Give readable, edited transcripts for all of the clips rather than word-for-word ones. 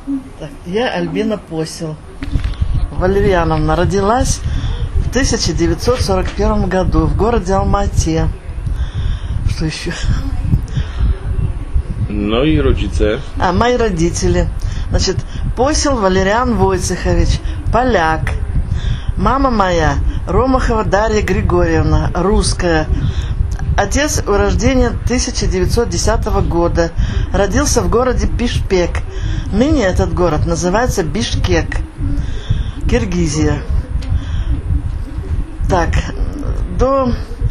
Так, я Альбина Посел Валерьяновна. Родилась в 1941 году в городе Алма-Ате. Что еще? No i rodzice. Мои родители. Значит, Посел Валериан Войцехович, поляк. Мама моя Ромахова Дарья Григорьевна, русская. Отец урождения 1910 года. Родился в городе Пишпек. Ныне этот город называется Бишкек, Киргизия. Так, до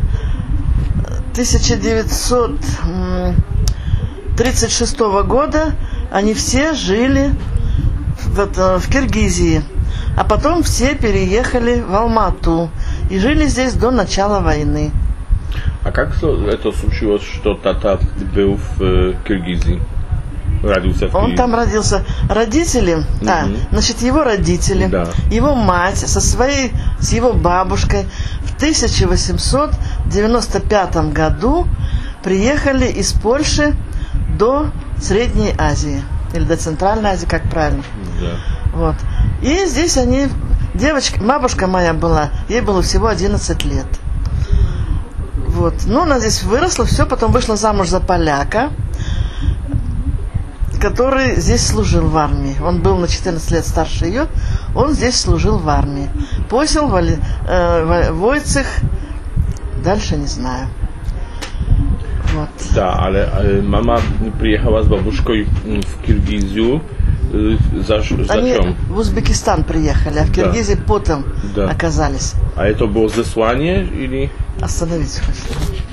1936 года они все жили в Киргизии. А потом все переехали в Алма-Ату и жили здесь до начала войны. A jak to случилось, что тата был в Киргизии? Родился в Киргизии. Он там родился. Родители, значит, его родители, его мать с его бабушкой в 1895 году приехали из Польши до Средней Азии. Или до Центральной Азии, как правильно. Да. Вот. И здесь они... бабушка моя была, ей было всего 11 лет. Вот. Ну, она здесь выросла, все, потом вышла замуж за поляка, который здесь служил в армии. Он был на 14 лет старше ее, он здесь служил в армии. Посел Войцех, дальше не знаю. Вот. Да, ale mama приехала с бабушкой в Киргизию. Они в Узбекистан приехали, а в Киргизии потом оказались. А это было заслание или? Остановить хочу.